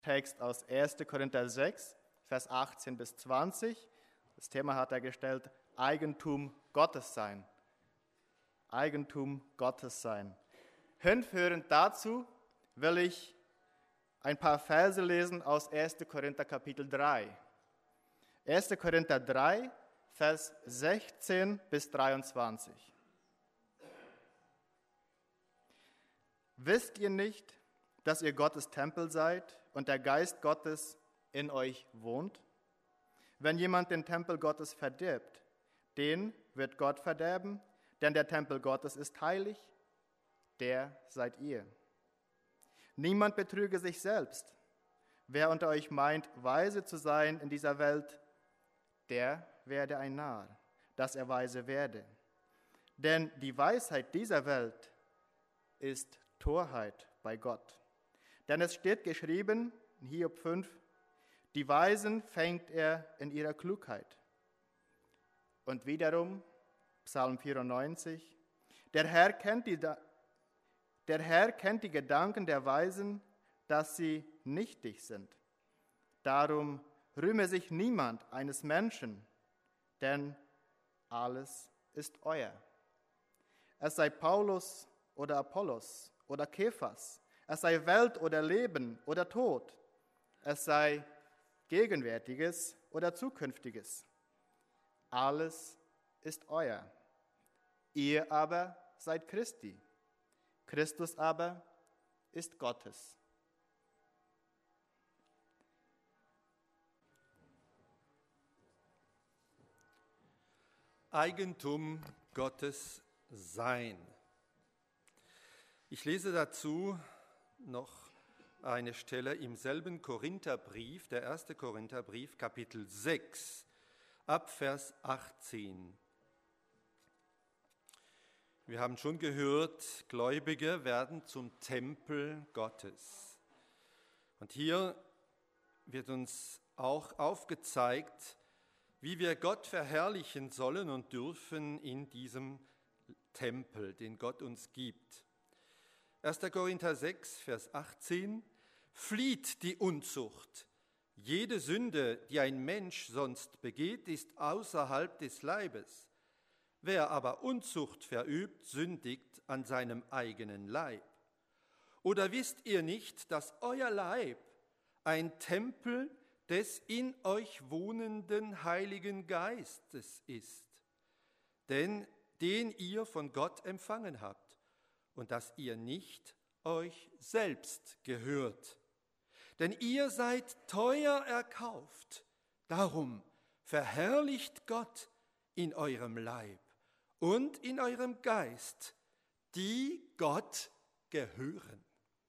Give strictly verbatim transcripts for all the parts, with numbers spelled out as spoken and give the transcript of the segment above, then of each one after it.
Text aus erster Korinther sechs, Vers achtzehn bis zwanzig. Das Thema hat er gestellt, Eigentum Gottes sein. Eigentum Gottes sein. Hinführend dazu will ich ein paar Verse lesen aus erster Korinther Kapitel drei. erster Korinther drei, Vers sechzehn bis dreiundzwanzig. Wisst ihr nicht, dass ihr Gottes Tempel seid und der Geist Gottes in euch wohnt? Wenn jemand den Tempel Gottes verdirbt, den wird Gott verderben, denn der Tempel Gottes ist heilig, der seid ihr. Niemand betrüge sich selbst. Wer unter euch meint, weise zu sein in dieser Welt, der werde ein Narr, dass er weise werde. Denn die Weisheit dieser Welt ist Torheit bei Gott. Denn es steht geschrieben in Hiob fünf, die Weisen fängt er in ihrer Klugheit. Und wiederum Psalm vierundneunzig, der Herr kennt die, der Herr kennt die Gedanken der Weisen, dass sie nichtig sind. Darum rühme sich niemand eines Menschen, denn alles ist euer. Es sei Paulus oder Apollos oder Kephas, es sei Welt oder Leben oder Tod, es sei Gegenwärtiges oder Zukünftiges. Alles ist euer. Ihr aber seid Christi. Christus aber ist Gottes. Eigentum Gottes sein. Ich lese dazu noch eine Stelle im selben Korintherbrief, der erste Korintherbrief, Kapitel sechs, ab Vers achtzehn. Wir haben schon gehört, Gläubige werden zum Tempel Gottes. Und hier wird uns auch aufgezeigt, wie wir Gott verherrlichen sollen und dürfen in diesem Tempel, den Gott uns gibt. erster Korinther sechs, Vers achtzehn, flieht die Unzucht. Jede Sünde, die ein Mensch sonst begeht, ist außerhalb des Leibes. Wer aber Unzucht verübt, sündigt an seinem eigenen Leib. Oder wisst ihr nicht, dass euer Leib ein Tempel des in euch wohnenden Heiligen Geistes ist, denn den ihr von Gott empfangen habt, und dass ihr nicht euch selbst gehört. Denn ihr seid teuer erkauft, darum verherrlicht Gott in eurem Leib und in eurem Geist, die Gott gehören.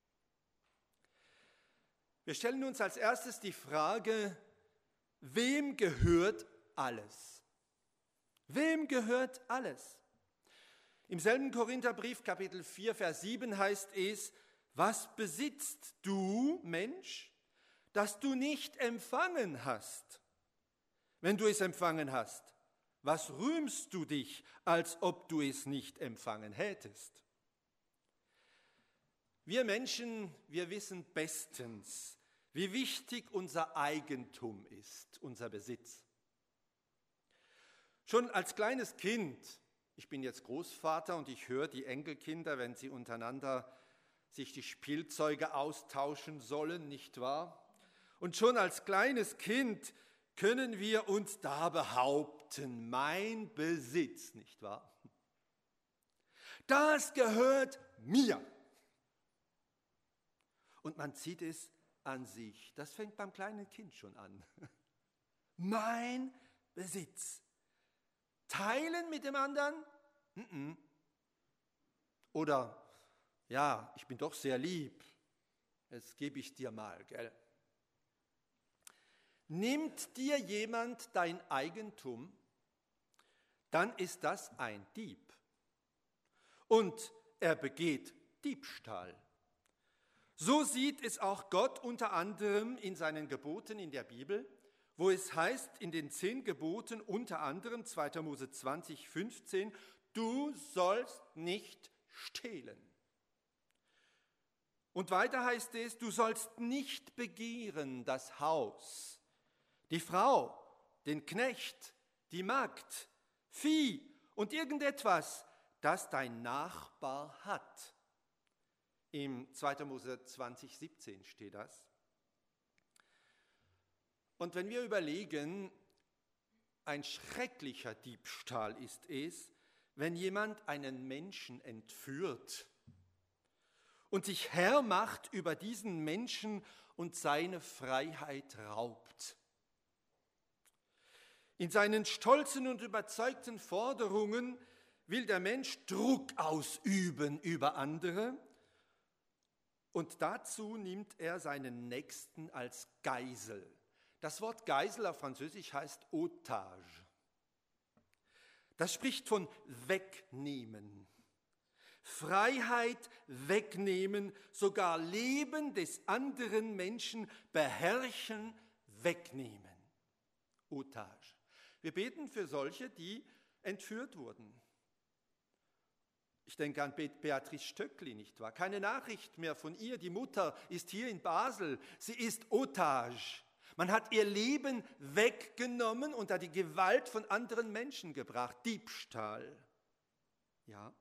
Wir stellen uns als erstes die Frage, wem gehört alles? Wem gehört alles? Im selben Korintherbrief, Kapitel vier, Vers sieben heißt es, was besitzt du, Mensch, das du nicht empfangen hast? Wenn du es empfangen hast, was rühmst du dich, als ob du es nicht empfangen hättest? Wir Menschen, wir wissen bestens, wie wichtig unser Eigentum ist, unser Besitz. Schon als kleines Kind, ich bin jetzt Großvater und ich höre die Enkelkinder, wenn sie untereinander sich die Spielzeuge austauschen sollen, nicht wahr? Und schon als kleines Kind können wir uns da behaupten, mein Besitz, nicht wahr? Das gehört mir. Und man zieht es an sich. Das fängt beim kleinen Kind schon an. Mein Besitz. Teilen mit dem anderen? Mm-mm. Oder, ja, ich bin doch sehr lieb. Jetzt gebe ich dir mal, gell? Nimmt dir jemand dein Eigentum, dann ist das ein Dieb. Und er begeht Diebstahl. So sieht es auch Gott unter anderem in seinen Geboten in der Bibel, wo es heißt in den zehn Geboten unter anderem zweiter Mose zwanzig, fünfzehn, du sollst nicht stehlen. Und weiter heißt es, du sollst nicht begehren das Haus, die Frau, den Knecht, die Magd, Vieh und irgendetwas, das dein Nachbar hat. Im zweiten Mose zwanzig siebzehn steht das. Und wenn wir überlegen, ein schrecklicher Diebstahl ist es, wenn jemand einen Menschen entführt und sich Herr macht über diesen Menschen und seine Freiheit raubt. In seinen stolzen und überzeugten Forderungen will der Mensch Druck ausüben über andere und dazu nimmt er seinen Nächsten als Geisel. Das Wort Geisel auf Französisch heißt Otage. Das spricht von wegnehmen, Freiheit wegnehmen, sogar Leben des anderen Menschen beherrschen, wegnehmen. Otage. Wir beten für solche, die entführt wurden. Ich denke an Beatrice Stöckli, nicht wahr? Keine Nachricht mehr von ihr. Die Mutter ist hier in Basel. Sie ist Otage. Man hat ihr Leben weggenommen, unter die Gewalt von anderen Menschen gebracht. Diebstahl. Ja.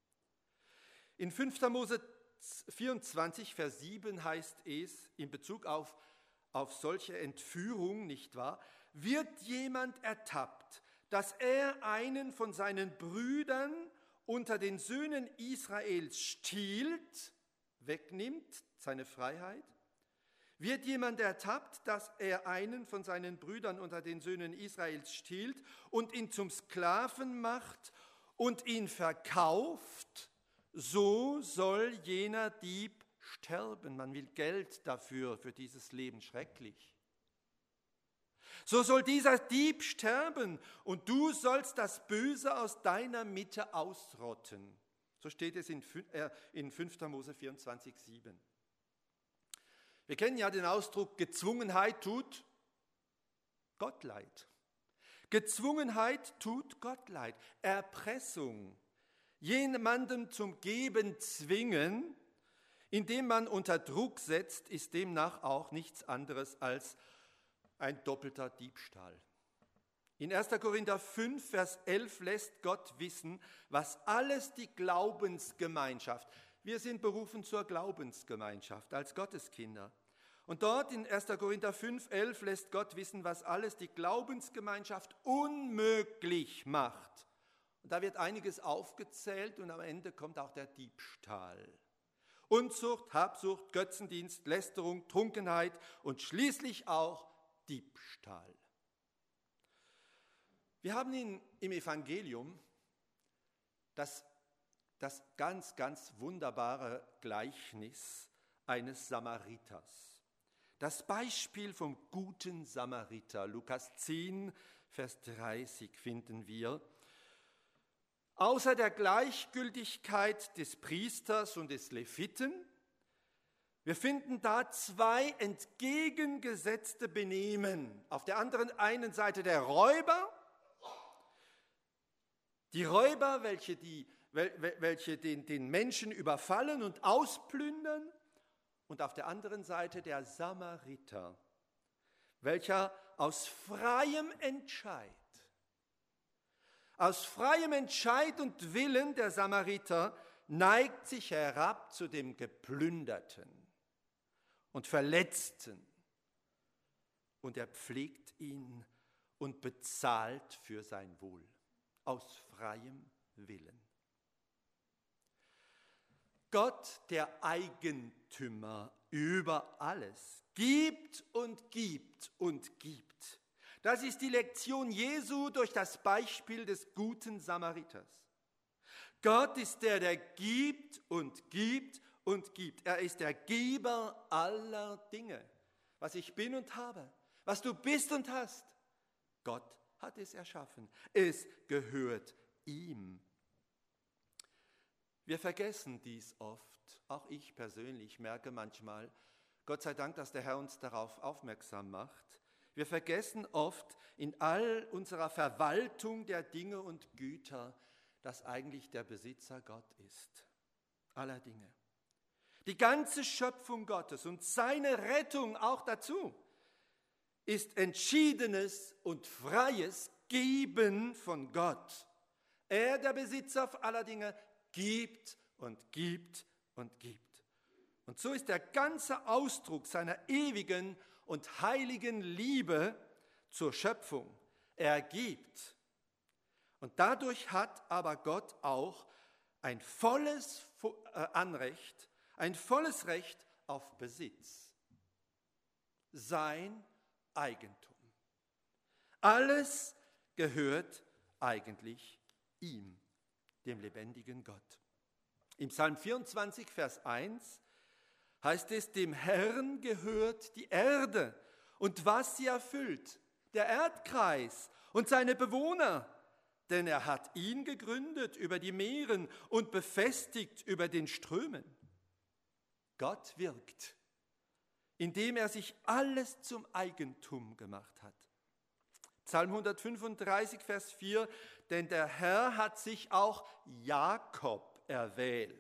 In fünfter Mose vierundzwanzig, Vers sieben heißt es in Bezug auf, auf solche Entführung, nicht wahr? Wird jemand ertappt, dass er einen von seinen Brüdern unter den Söhnen Israels stiehlt, wegnimmt, seine Freiheit? Wird jemand ertappt, dass er einen von seinen Brüdern unter den Söhnen Israels stiehlt und ihn zum Sklaven macht und ihn verkauft, so soll jener Dieb sterben. Man will Geld dafür, für dieses Leben, schrecklich. So soll dieser Dieb sterben und du sollst das Böse aus deiner Mitte ausrotten. So steht es in fünfter Mose vierundzwanzig, sieben. Wir kennen ja den Ausdruck, Gezwungenheit tut Gott leid. Gezwungenheit tut Gott leid. Erpressung, jemandem zum Geben zwingen, indem man unter Druck setzt, ist demnach auch nichts anderes als ein doppelter Diebstahl. In erster Korinther fünf, Vers elf lässt Gott wissen, was alles die Glaubensgemeinschaft, wir sind berufen zur Glaubensgemeinschaft als Gotteskinder. Und dort in erster Korinther fünf, elf lässt Gott wissen, was alles die Glaubensgemeinschaft unmöglich macht. Und da wird einiges aufgezählt und am Ende kommt auch der Diebstahl. Unzucht, Habsucht, Götzendienst, Lästerung, Trunkenheit und schließlich auch Diebstahl. Wir haben in, im Evangelium das, das ganz, ganz wunderbare Gleichnis eines Samariters. Das Beispiel vom guten Samariter, Lukas zehn, Vers dreißig finden wir. Außer der Gleichgültigkeit des Priesters und des Leviten, wir finden da zwei entgegengesetzte Benehmen. Auf der anderen einen Seite der Räuber, die Räuber, welche, die, welche den, den Menschen überfallen und ausplündern, und auf der anderen Seite der Samariter, welcher aus freiem Entscheid, aus freiem Entscheid und Willen der Samariter neigt sich herab zu dem Geplünderten und Verletzten und er pflegt ihn und bezahlt für sein Wohl, aus freiem Willen. Gott, der Eigentümer über alles, gibt und gibt und gibt. Das ist die Lektion Jesu durch das Beispiel des guten Samariters. Gott ist der, der gibt und gibt und gibt. Er ist der Geber aller Dinge. Was ich bin und habe, was du bist und hast, Gott hat es erschaffen. Es gehört ihm. Wir vergessen dies oft, auch ich persönlich merke manchmal, Gott sei Dank, dass der Herr uns darauf aufmerksam macht. Wir vergessen oft in all unserer Verwaltung der Dinge und Güter, dass eigentlich der Besitzer Gott ist, aller Dinge. Die ganze Schöpfung Gottes und seine Rettung auch dazu ist entschiedenes und freies Geben von Gott. Er, der Besitzer aller Dinge, gibt und gibt und gibt. Und so ist der ganze Ausdruck seiner ewigen und heiligen Liebe zur Schöpfung. Er gibt. Und dadurch hat aber Gott auch ein volles Anrecht, ein volles Recht auf Besitz. Sein Eigentum. Alles gehört eigentlich ihm, dem lebendigen Gott. Im Psalm vierundzwanzig, Vers eins heißt es, dem Herrn gehört die Erde und was sie erfüllt, der Erdkreis und seine Bewohner, denn er hat ihn gegründet über die Meeren und befestigt über den Strömen. Gott wirkt, indem er sich alles zum Eigentum gemacht hat. Psalm hundertfünfunddreißig, Vers vier, denn der Herr hat sich auch Jakob erwählt,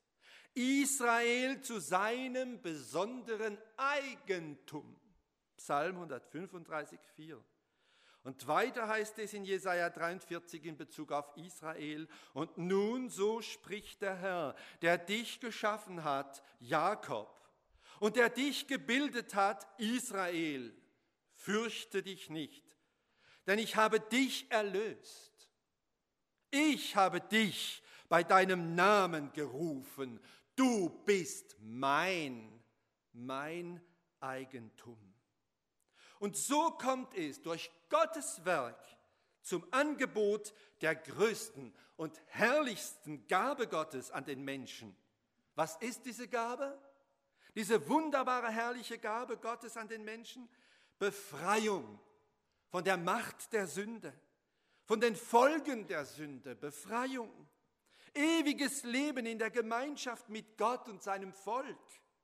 Israel zu seinem besonderen Eigentum. Psalm hundertfünfunddreißig, vier. Und weiter heißt es in Jesaja dreiundvierzig in Bezug auf Israel, und nun so spricht der Herr, der dich geschaffen hat, Jakob, und der dich gebildet hat, Israel, fürchte dich nicht, denn ich habe dich erlöst. Ich habe dich bei deinem Namen gerufen. Du bist mein, mein Eigentum. Und so kommt es durch Gottes Werk zum Angebot der größten und herrlichsten Gabe Gottes an den Menschen. Was ist diese Gabe? Diese wunderbare, herrliche Gabe Gottes an den Menschen? Befreiung von der Macht der Sünde, von den Folgen der Sünde, Befreiung, ewiges Leben in der Gemeinschaft mit Gott und seinem Volk.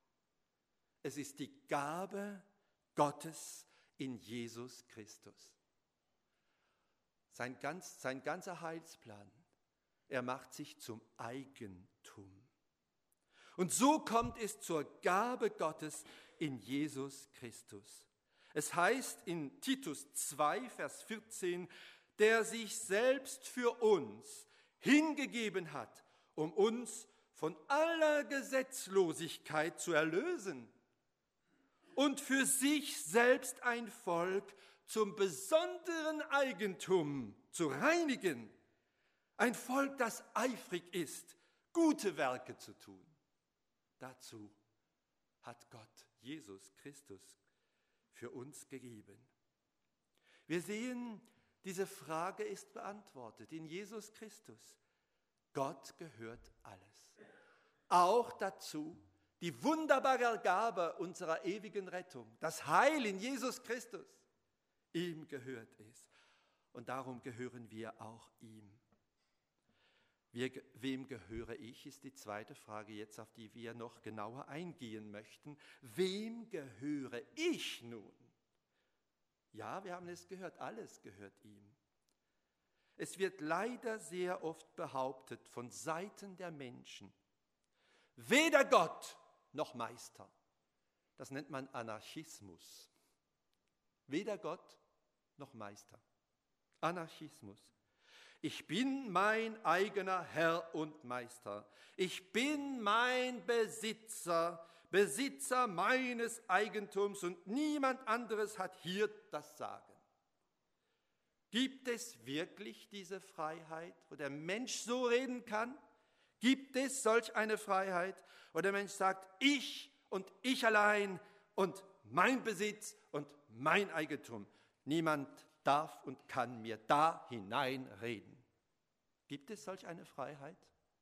Es ist die Gabe Gottes in Jesus Christus. Sein, ganz, sein ganzer Heilsplan, er macht sich zum Eigentum. Und so kommt es zur Gabe Gottes in Jesus Christus. Es heißt in Titus zwei, Vers vierzehn, der sich selbst für uns hingegeben hat, um uns von aller Gesetzlosigkeit zu erlösen und für sich selbst ein Volk zum besonderen Eigentum zu reinigen. Ein Volk, das eifrig ist, gute Werke zu tun. Dazu hat Gott, Jesus Christus, für uns gegeben. Wir sehen, diese Frage ist beantwortet in Jesus Christus. Gott gehört alles. Auch dazu die wunderbare Gabe unserer ewigen Rettung, das Heil in Jesus Christus. Ihm gehört es. Und darum gehören wir auch ihm. Wir, wem gehöre ich, ist die zweite Frage jetzt, auf die wir noch genauer eingehen möchten. Wem gehöre ich nun? Ja, wir haben es gehört, alles gehört ihm. Es wird leider sehr oft behauptet von Seiten der Menschen, weder Gott noch Meister. Das nennt man Anarchismus. Weder Gott noch Meister. Anarchismus. Ich bin mein eigener Herr und Meister. Ich bin mein Besitzer, Besitzer meines Eigentums und niemand anderes hat hier das Sagen. Gibt es wirklich diese Freiheit, wo der Mensch so reden kann? Gibt es solch eine Freiheit, wo der Mensch sagt, ich und ich allein und mein Besitz und mein Eigentum? Niemand darf und kann mir da hineinreden. Gibt es solch eine Freiheit?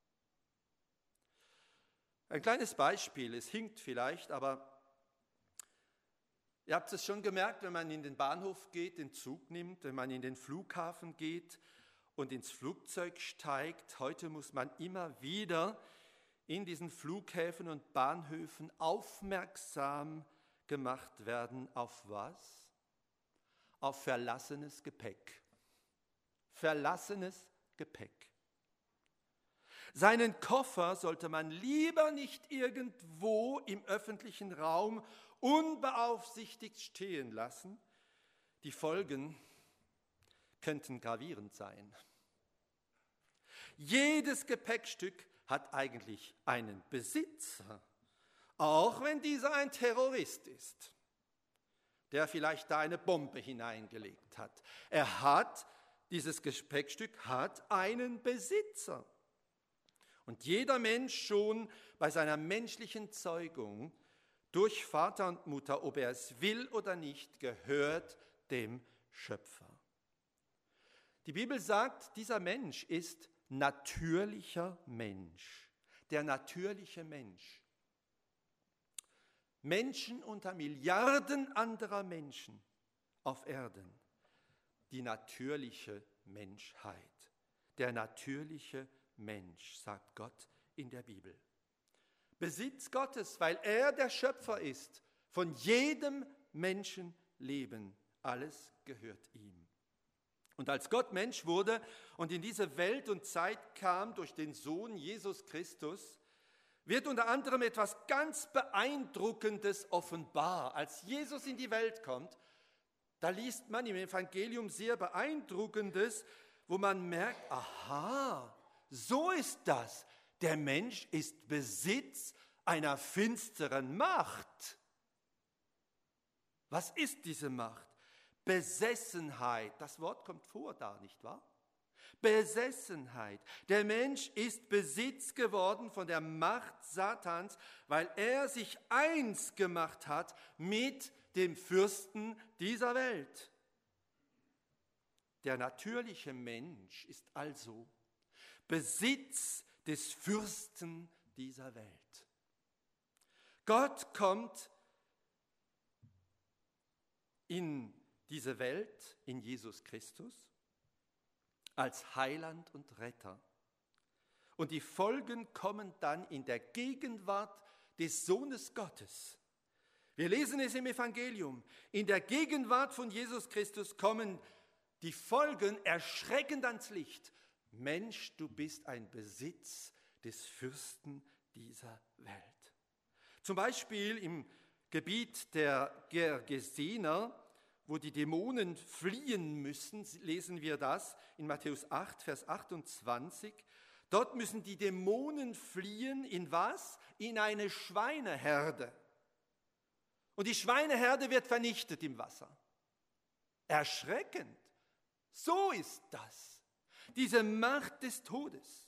Ein kleines Beispiel, es hinkt vielleicht, aber ihr habt es schon gemerkt, wenn man in den Bahnhof geht, den Zug nimmt, wenn man in den Flughafen geht und ins Flugzeug steigt. Heute muss man immer wieder in diesen Flughäfen und Bahnhöfen aufmerksam gemacht werden. Auf was? Auf verlassenes Gepäck. Verlassenes Gepäck. Seinen Koffer sollte man lieber nicht irgendwo im öffentlichen Raum unbeaufsichtigt stehen lassen. Die Folgen könnten gravierend sein. Jedes Gepäckstück hat eigentlich einen Besitzer, auch wenn dieser ein Terrorist ist, der vielleicht da eine Bombe hineingelegt hat. Er hat, dieses Gepäckstück hat einen Besitzer. Und jeder Mensch schon bei seiner menschlichen Zeugung durch Vater und Mutter, ob er es will oder nicht, gehört dem Schöpfer. Die Bibel sagt, dieser Mensch ist natürlicher Mensch, der natürliche Mensch. Menschen unter Milliarden anderer Menschen auf Erden, die natürliche Menschheit, der natürliche Mensch, sagt Gott in der Bibel. Besitz Gottes, weil er der Schöpfer ist, von jedem Menschenleben, alles gehört ihm. Und als Gott Mensch wurde und in diese Welt und Zeit kam durch den Sohn Jesus Christus, wird unter anderem etwas ganz Beeindruckendes offenbar. Als Jesus in die Welt kommt, da liest man im Evangelium sehr Beeindruckendes, wo man merkt, aha, so ist das. Der Mensch ist Besitz einer finsteren Macht. Was ist diese Macht? Besessenheit. Das Wort kommt vor da, nicht wahr? Besessenheit. Der Mensch ist Besitz geworden von der Macht Satans, weil er sich eins gemacht hat mit dem Fürsten dieser Welt. Der natürliche Mensch ist also Besitz des Fürsten dieser Welt. Gott kommt in diese Welt, in Jesus Christus, als Heiland und Retter. Und die Folgen kommen dann in der Gegenwart des Sohnes Gottes. Wir lesen es im Evangelium. In der Gegenwart von Jesus Christus kommen die Folgen erschreckend ans Licht. Mensch, du bist ein Besitz des Fürsten dieser Welt. Zum Beispiel im Gebiet der Gergesener, wo die Dämonen fliehen müssen, lesen wir das in Matthäus acht, Vers achtundzwanzig. Dort müssen die Dämonen fliehen in was? In eine Schweineherde. Und die Schweineherde wird vernichtet im Wasser. Erschreckend. So ist das. Diese Macht des Todes.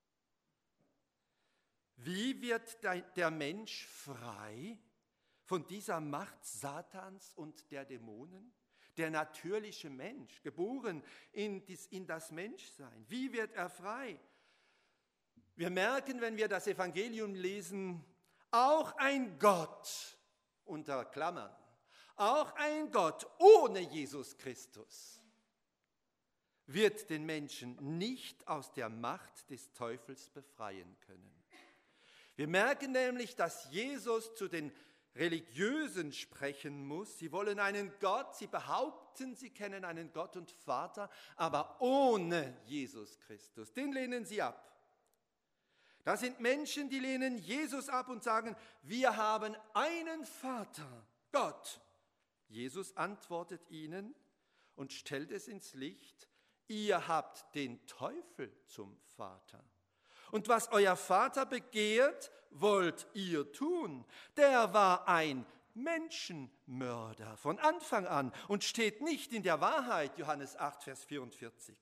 Wie wird der Mensch frei von dieser Macht Satans und der Dämonen? Der natürliche Mensch, geboren in das Menschsein. Wie wird er frei? Wir merken, wenn wir das Evangelium lesen, auch ein Gott, unter Klammern, auch ein Gott ohne Jesus Christus wird den Menschen nicht aus der Macht des Teufels befreien können. Wir merken nämlich, dass Jesus zu den Religiösen sprechen muss. Sie wollen einen Gott, sie behaupten, sie kennen einen Gott und Vater, aber ohne Jesus Christus. Den lehnen sie ab. Das sind Menschen, die lehnen Jesus ab und sagen, wir haben einen Vater, Gott. Jesus antwortet ihnen und stellt es ins Licht, ihr habt den Teufel zum Vater. Und was euer Vater begehrt, wollt ihr tun. Der war ein Menschenmörder von Anfang an und steht nicht in der Wahrheit, Johannes acht, Vers vierundvierzig.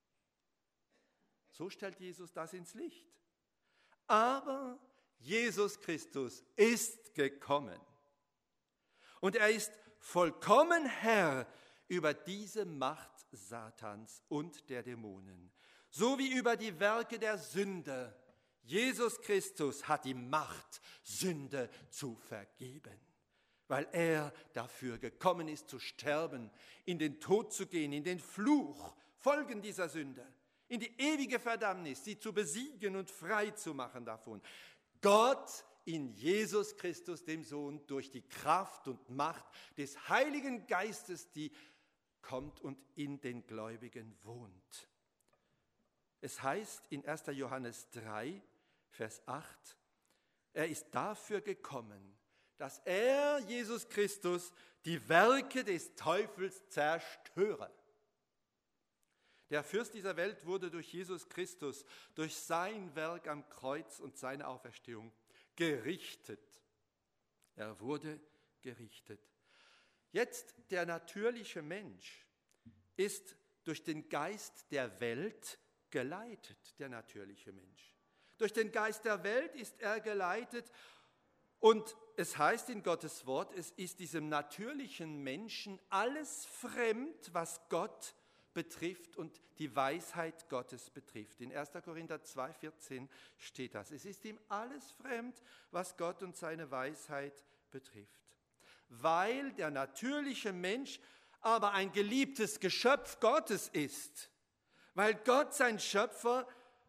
So stellt Jesus das ins Licht. Aber Jesus Christus ist gekommen und er ist vollkommen Herr über diese Macht Satans und der Dämonen, so wie über die Werke der Sünde. Jesus Christus hat die Macht, Sünde zu vergeben, weil er dafür gekommen ist, zu sterben, in den Tod zu gehen, in den Fluch, Folgen dieser Sünde, in die ewige Verdammnis, sie zu besiegen und frei zu machen davon. Gott in Jesus Christus, dem Sohn, durch die Kraft und Macht des Heiligen Geistes, die kommt und in den Gläubigen wohnt. Es heißt in erster Johannes drei, Vers acht, er ist dafür gekommen, dass er, Jesus Christus, die Werke des Teufels zerstöre. Der Fürst dieser Welt wurde durch Jesus Christus, durch sein Werk am Kreuz und seine Auferstehung gerichtet. Er wurde gerichtet. Jetzt der natürliche Mensch ist durch den Geist der Welt geleitet, der natürliche Mensch. Durch den Geist der Welt ist er geleitet und es heißt in Gottes Wort, es ist diesem natürlichen Menschen alles fremd, was Gott betrifft und die Weisheit Gottes betrifft. In erster Korinther zwei, vierzehn steht das. Es ist ihm alles fremd, was Gott und seine Weisheit betrifft. Weil der natürliche Mensch aber ein geliebtes Geschöpf Gottes ist, weil Gott, sein Schöpfer,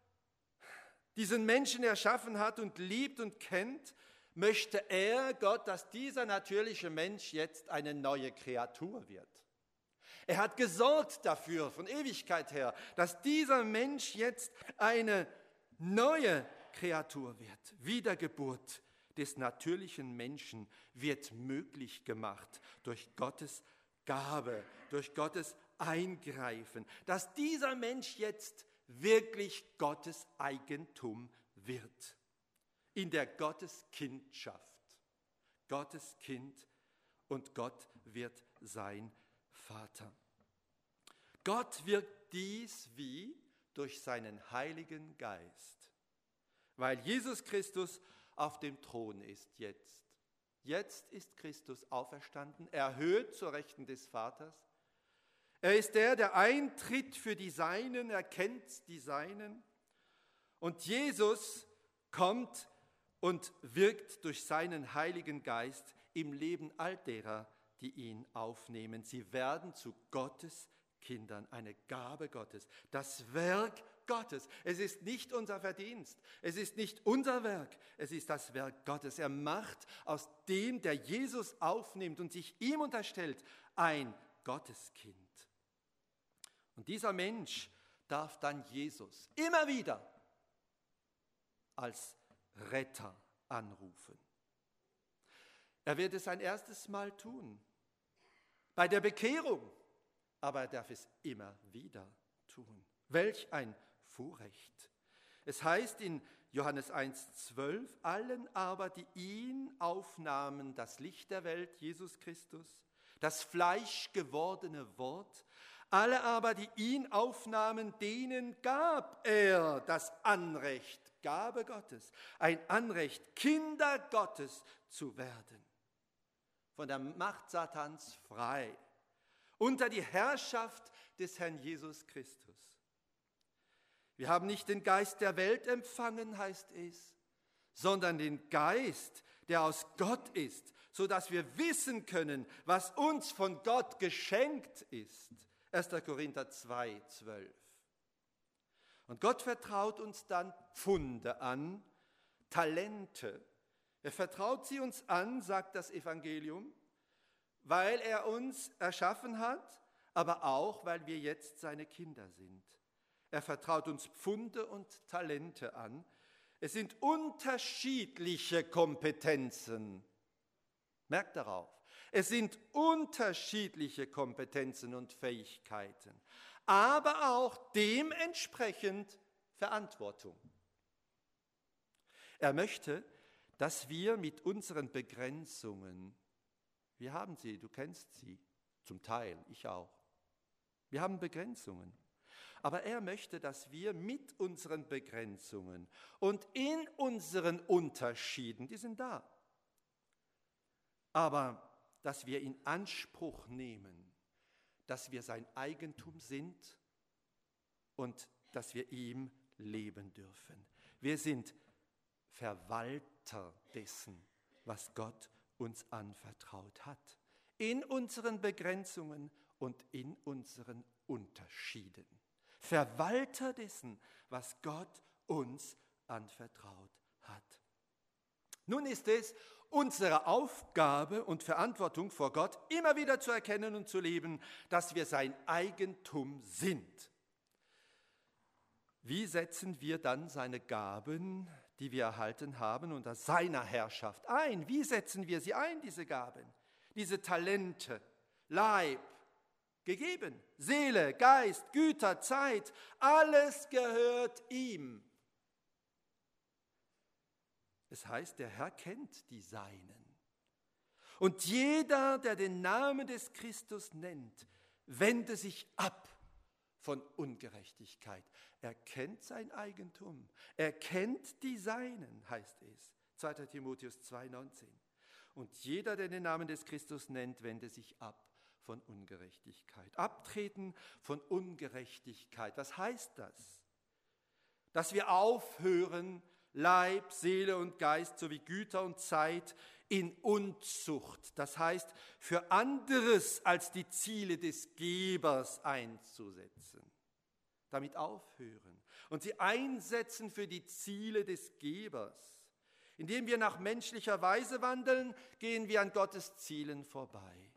diesen Menschen erschaffen hat und liebt und kennt, möchte er, Gott, dass dieser natürliche Mensch jetzt eine neue Kreatur wird. Er hat gesorgt dafür, von Ewigkeit her, dass dieser Mensch jetzt eine neue Kreatur wird. Wiedergeburt des natürlichen Menschen wird möglich gemacht durch Gottes Gabe, durch Gottes Eingreifen, dass dieser Mensch jetzt wirklich Gottes Eigentum wird. In der Gotteskindschaft. Gottes Kind und Gott wird sein Vater. Gott wirkt dies wie? Durch seinen Heiligen Geist. Weil Jesus Christus auf dem Thron ist jetzt. Jetzt ist Christus auferstanden, erhöht zur Rechten des Vaters. Er ist der, der eintritt für die Seinen, er kennt die Seinen. Und Jesus kommt und wirkt durch seinen Heiligen Geist im Leben all derer, die ihn aufnehmen. Sie werden zu Gottes Kindern, eine Gabe Gottes, das Werk Gottes. Es ist nicht unser Verdienst, es ist nicht unser Werk, es ist das Werk Gottes. Er macht aus dem, der Jesus aufnimmt und sich ihm unterstellt, ein Gotteskind. Und dieser Mensch darf dann Jesus immer wieder als Retter anrufen. Er wird es ein erstes Mal tun, bei der Bekehrung, aber er darf es immer wieder tun. Welch ein Vorrecht. Es heißt in Johannes eins, zwölf, allen aber, die ihn aufnahmen, das Licht der Welt, Jesus Christus, das fleischgewordene Wort, alle aber, die ihn aufnahmen, denen gab er das Anrecht, Gabe Gottes, ein Anrecht, Kinder Gottes zu werden. Von der Macht Satans frei, unter die Herrschaft des Herrn Jesus Christus. Wir haben nicht den Geist der Welt empfangen, heißt es, sondern den Geist, der aus Gott ist, sodass wir wissen können, was uns von Gott geschenkt ist. erster Korinther zwei, zwölf. Und Gott vertraut uns dann Pfunde an, Talente. Er vertraut sie uns an, sagt das Evangelium, weil er uns erschaffen hat, aber auch, weil wir jetzt seine Kinder sind. Er vertraut uns Pfunde und Talente an. Es sind unterschiedliche Kompetenzen. Merkt darauf. Es sind unterschiedliche Kompetenzen und Fähigkeiten, aber auch dementsprechend Verantwortung. Er möchte, dass wir mit unseren Begrenzungen, wir haben sie, du kennst sie, zum Teil, ich auch. Wir haben Begrenzungen. Aber er möchte, dass wir mit unseren Begrenzungen und in unseren Unterschieden, die sind da, aber dass wir in Anspruch nehmen, dass wir sein Eigentum sind und dass wir ihm leben dürfen. Wir sind Verwalter dessen, was Gott uns anvertraut hat, in unseren Begrenzungen und in unseren Unterschieden. Verwalter dessen, was Gott uns anvertraut hat. Nun ist es unsere Aufgabe und Verantwortung vor Gott, immer wieder zu erkennen und zu leben, dass wir sein Eigentum sind. Wie setzen wir dann seine Gaben, die wir erhalten haben, unter seiner Herrschaft ein? Wie setzen wir sie ein, diese Gaben, diese Talente, Leib, gegeben, Seele, Geist, Güter, Zeit, alles gehört ihm. Es heißt, der Herr kennt die Seinen. Und jeder, der den Namen des Christus nennt, wende sich ab von Ungerechtigkeit. Er kennt sein Eigentum. Er kennt die Seinen, heißt es. zweiter Timotheus zwei neunzehn. Und jeder, der den Namen des Christus nennt, wende sich ab von Ungerechtigkeit. Abtreten von Ungerechtigkeit. Was heißt das? Dass wir aufhören, Leib, Seele und Geist sowie Güter und Zeit in Unzucht, das heißt für anderes als die Ziele des Gebers einzusetzen. Damit aufhören und sie einsetzen für die Ziele des Gebers. Indem wir nach menschlicher Weise wandeln, gehen wir an Gottes Zielen vorbei.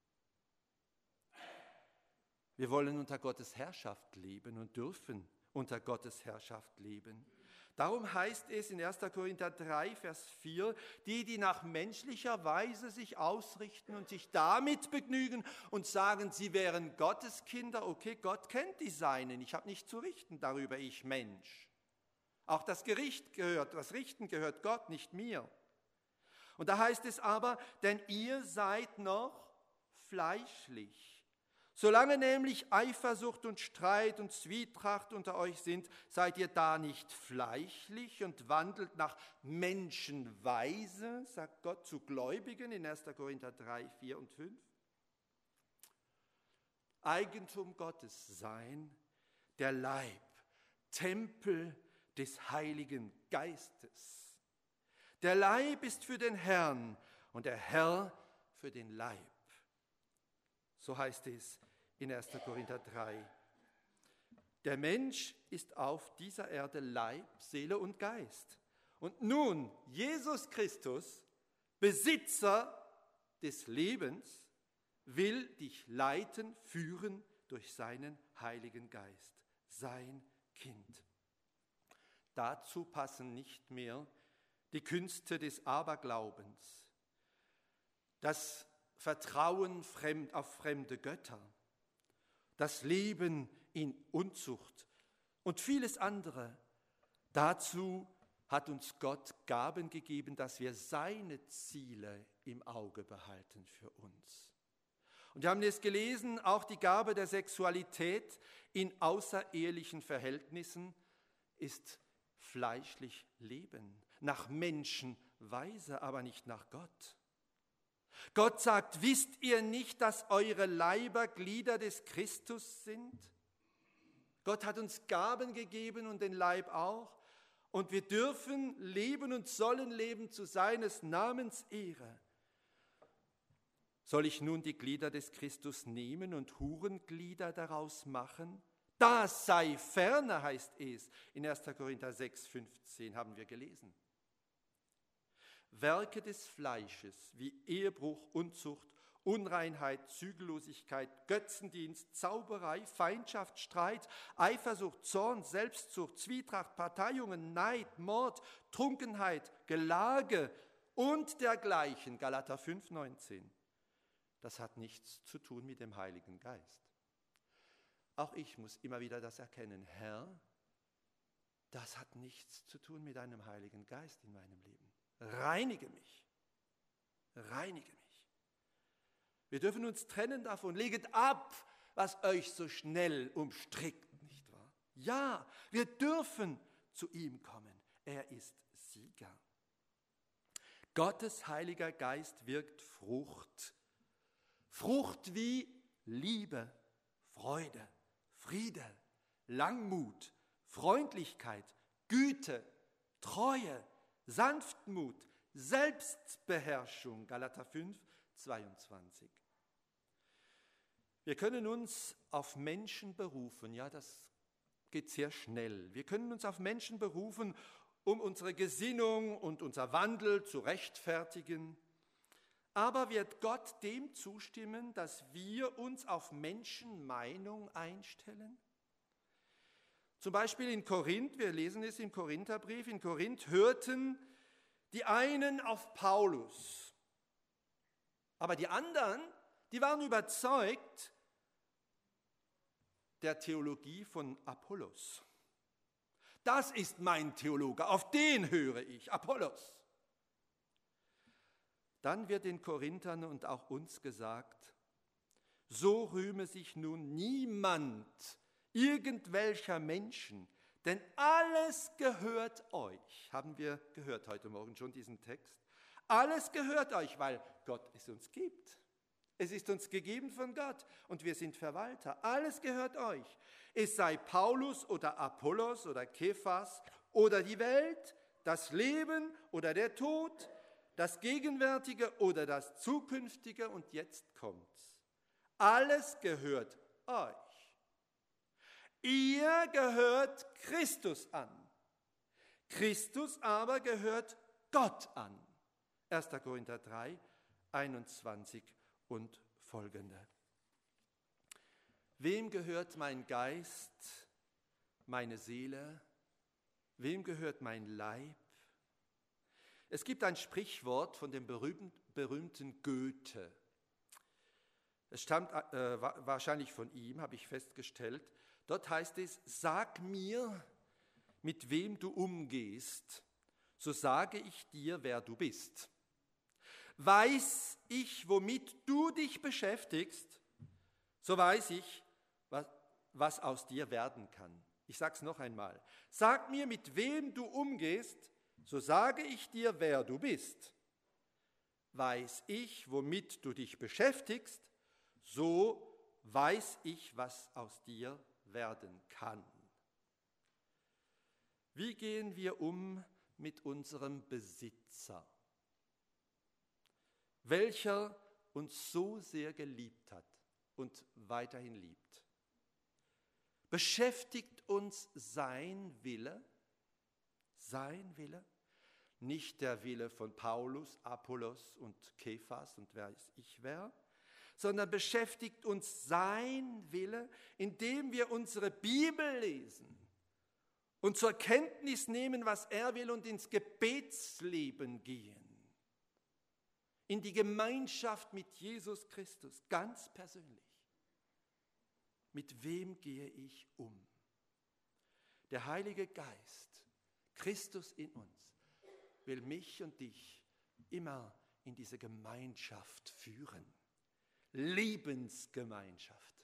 Wir wollen unter Gottes Herrschaft leben und dürfen unter Gottes Herrschaft leben. Darum heißt es in erster Korinther drei, Vers vier, die, die nach menschlicher Weise sich ausrichten und sich damit begnügen und sagen, sie wären Gottes Kinder. Okay, Gott kennt die Seinen, ich habe nicht zu richten darüber, ich Mensch. Auch das Gericht gehört, das Richten gehört Gott, nicht mir. Und da heißt es aber, denn ihr seid noch fleischlich. Solange nämlich Eifersucht und Streit und Zwietracht unter euch sind, seid ihr da nicht fleischlich und wandelt nach Menschenweise, sagt Gott zu Gläubigen in erster Korinther drei, vier und fünf. Eigentum Gottes sein, der Leib, Tempel des Heiligen Geistes. Der Leib ist für den Herrn und der Herr für den Leib. So heißt es in erster Korinther drei. Der Mensch ist auf dieser Erde Leib, Seele und Geist. Und nun, Jesus Christus, Besitzer des Lebens, will dich leiten, führen durch seinen Heiligen Geist, sein Kind. Dazu passen nicht mehr die Künste des Aberglaubens, das Vertrauen auf fremde Götter, das Leben in Unzucht und vieles andere. Dazu hat uns Gott Gaben gegeben, dass wir seine Ziele im Auge behalten für uns. Und wir haben es gelesen, auch die Gabe der Sexualität in außerehelichen Verhältnissen ist fleischlich Leben, nach Menschenweise, aber nicht nach Gott. Gott sagt, wisst ihr nicht, dass eure Leiber Glieder des Christus sind? Gott hat uns Gaben gegeben und den Leib auch. Und wir dürfen leben und sollen leben zu seines Namens Ehre. Soll ich nun die Glieder des Christus nehmen und Hurenglieder daraus machen? Das sei ferne, heißt es. In erster Korinther sechs, fünfzehn haben wir gelesen. Werke des Fleisches wie Ehebruch, Unzucht, Unreinheit, Zügellosigkeit, Götzendienst, Zauberei, Feindschaft, Streit, Eifersucht, Zorn, Selbstsucht, Zwietracht, Parteiungen, Neid, Mord, Trunkenheit, Gelage und dergleichen. Galater fünf, neunzehn. Das hat nichts zu tun mit dem Heiligen Geist. Auch ich muss immer wieder das erkennen. Herr, das hat nichts zu tun mit einem Heiligen Geist in meinem Leben. Reinige mich, reinige mich. Wir dürfen uns trennen davon. Leget ab, was euch so schnell umstrickt, nicht wahr? Ja, wir dürfen zu ihm kommen. Er ist Sieger. Gottes Heiliger Geist wirkt Frucht. Frucht wie Liebe, Freude, Friede, Langmut, Freundlichkeit, Güte, Treue, Sanftmut, Selbstbeherrschung, Galater fünf, zweiundzwanzig. Wir können uns auf Menschen berufen, ja, das geht sehr schnell. Wir können uns auf Menschen berufen, um unsere Gesinnung und unser Wandel zu rechtfertigen. Aber wird Gott dem zustimmen, dass wir uns auf Menschenmeinung einstellen? Zum Beispiel in Korinth, wir lesen es im Korintherbrief, in Korinth hörten die einen auf Paulus, aber die anderen, die waren überzeugt der Theologie von Apollos. Das ist mein Theologe, auf den höre ich, Apollos. Dann wird den Korinthern und auch uns gesagt, so rühme sich nun niemand irgendwelcher Menschen, denn alles gehört euch. Haben wir gehört heute Morgen schon diesen Text? Alles gehört euch, weil Gott es uns gibt. Es ist uns gegeben von Gott und wir sind Verwalter. Alles gehört euch. Es sei Paulus oder Apollos oder Kephas oder die Welt, das Leben oder der Tod, das Gegenwärtige oder das Zukünftige und jetzt kommt's. Alles gehört euch. Ihr gehört Christus an. Christus aber gehört Gott an. erster Korinther drei, einundzwanzig und folgende. Wem gehört mein Geist, meine Seele? Wem gehört mein Leib? Es gibt ein Sprichwort von dem berühmten, berühmten Goethe. Es stammt äh, wahrscheinlich von ihm, habe ich festgestellt. Dort heißt es, sag mir, mit wem du umgehst, so sage ich dir, wer du bist. Weiß ich, womit du dich beschäftigst, so weiß ich, was, was aus dir werden kann. Ich sage es noch einmal. Sag mir, mit wem du umgehst, so sage ich dir, wer du bist. Weiß ich, womit du dich beschäftigst, so weiß ich, was aus dir werden kann. Wie gehen wir um mit unserem Besitzer, welcher uns so sehr geliebt hat und weiterhin liebt? Beschäftigt uns sein Wille, sein Wille, nicht der Wille von Paulus, Apollos und Kephas und wer weiß ich wer, sondern beschäftigt uns sein Wille, indem wir unsere Bibel lesen und zur Kenntnis nehmen, was er will und ins Gebetsleben gehen, in die Gemeinschaft mit Jesus Christus, ganz persönlich. Mit wem gehe ich um? Der Heilige Geist, Christus in uns, will mich und dich immer in diese Gemeinschaft führen. Lebensgemeinschaft.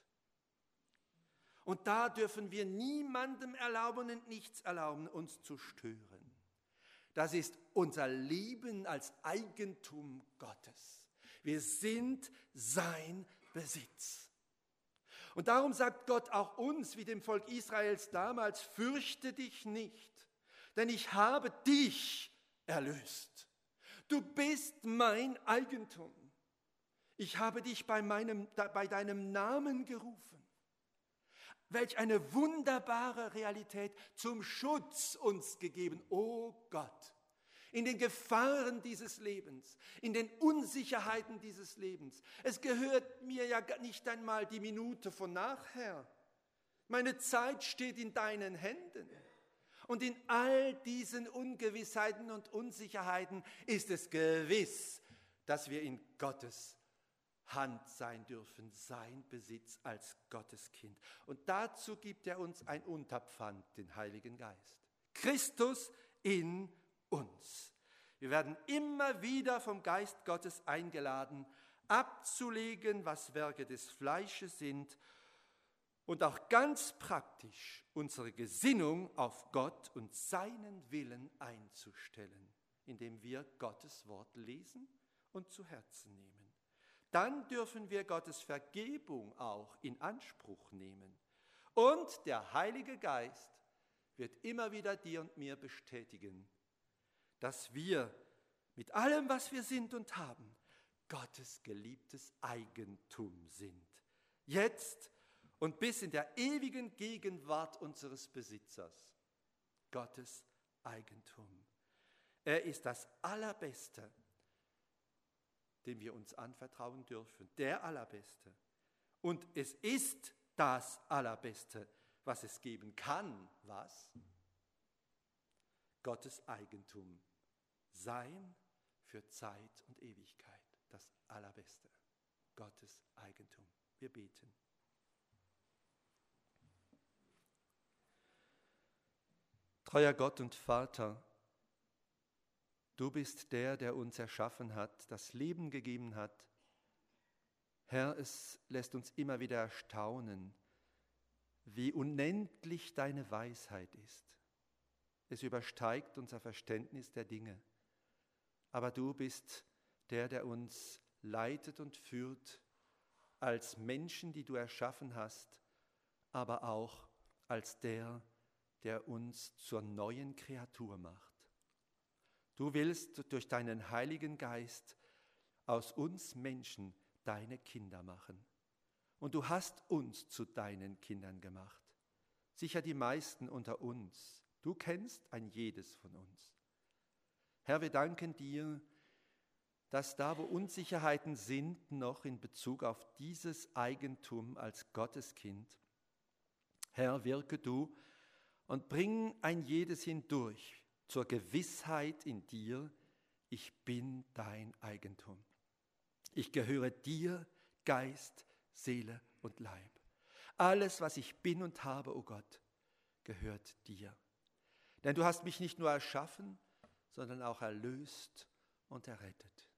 Und da dürfen wir niemandem erlauben und nichts erlauben, uns zu stören. Das ist unser Leben als Eigentum Gottes. Wir sind sein Besitz. Und darum sagt Gott auch uns, wie dem Volk Israels damals, fürchte dich nicht, denn ich habe dich erlöst. Du bist mein Eigentum. Ich habe dich bei, meinem, bei deinem Namen gerufen. Welch eine wunderbare Realität zum Schutz uns gegeben, o Gott. In den Gefahren dieses Lebens, in den Unsicherheiten dieses Lebens. Es gehört mir ja nicht einmal die Minute von nachher. Meine Zeit steht in deinen Händen. Und in all diesen Ungewissheiten und Unsicherheiten ist es gewiss, dass wir in Gottes Hand sein dürfen, sein Besitz als Gotteskind. Und dazu gibt er uns ein Unterpfand, den Heiligen Geist. Christus in uns. Wir werden immer wieder vom Geist Gottes eingeladen, abzulegen, was Werke des Fleisches sind und auch ganz praktisch unsere Gesinnung auf Gott und seinen Willen einzustellen, indem wir Gottes Wort lesen und zu Herzen nehmen. Dann dürfen wir Gottes Vergebung auch in Anspruch nehmen. Und der Heilige Geist wird immer wieder dir und mir bestätigen, dass wir mit allem, was wir sind und haben, Gottes geliebtes Eigentum sind. Jetzt und bis in der ewigen Gegenwart unseres Besitzers. Gottes Eigentum. Er ist das Allerbeste, dem wir uns anvertrauen dürfen, der Allerbeste. Und es ist das Allerbeste, was es geben kann, was? Gottes Eigentum sein für Zeit und Ewigkeit. Das Allerbeste. Gottes Eigentum. Wir beten. Treuer Gott und Vater, du bist der, der uns erschaffen hat, das Leben gegeben hat. Herr, es lässt uns immer wieder erstaunen, wie unendlich deine Weisheit ist. Es übersteigt unser Verständnis der Dinge. Aber du bist der, der uns leitet und führt, als Menschen, die du erschaffen hast, aber auch als der, der uns zur neuen Kreatur macht. Du willst durch deinen Heiligen Geist aus uns Menschen deine Kinder machen. Und du hast uns zu deinen Kindern gemacht. Sicher die meisten unter uns. Du kennst ein jedes von uns. Herr, wir danken dir, dass da, wo Unsicherheiten sind, noch in Bezug auf dieses Eigentum als Gotteskind, Herr, wirke du und bring ein jedes hindurch zur Gewissheit in dir, ich bin dein Eigentum. Ich gehöre dir, Geist, Seele und Leib. Alles, was ich bin und habe, o Gott, gehört dir. Denn du hast mich nicht nur erschaffen, sondern auch erlöst und errettet.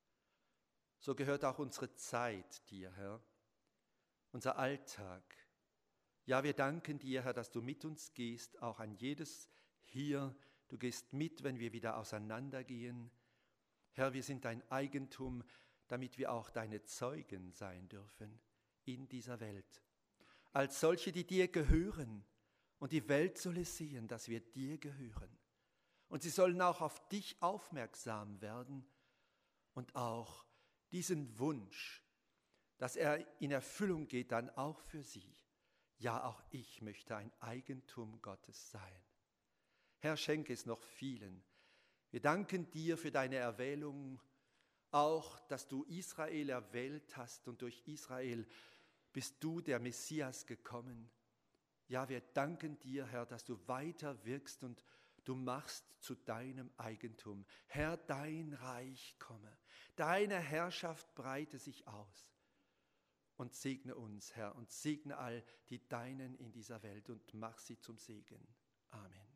So gehört auch unsere Zeit dir, Herr, unser Alltag. Ja, wir danken dir, Herr, dass du mit uns gehst, auch an jedes hier. Du gehst mit, wenn wir wieder auseinandergehen. Herr, wir sind dein Eigentum, damit wir auch deine Zeugen sein dürfen in dieser Welt. Als solche, die dir gehören. Und die Welt soll es sehen, dass wir dir gehören. Und sie sollen auch auf dich aufmerksam werden und auch diesen Wunsch, dass er in Erfüllung geht, dann auch für sie. Ja, auch ich möchte ein Eigentum Gottes sein. Herr, schenke es noch vielen. Wir danken dir für deine Erwählung, auch, dass du Israel erwählt hast und durch Israel bist du, der Messias, gekommen. Ja, wir danken dir, Herr, dass du weiter wirkst und du machst zu deinem Eigentum. Herr, dein Reich komme, deine Herrschaft breite sich aus. Und segne uns, Herr, und segne all die Deinen in dieser Welt und mach sie zum Segen. Amen.